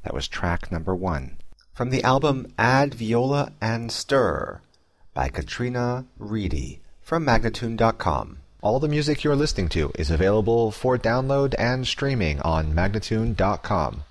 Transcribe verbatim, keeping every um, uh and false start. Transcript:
That was track number one. From the album Add Viola and Stir by Katrina Reedy from Magnatune dot com. All the music you're listening to is available for download and streaming on Magnatune dot com.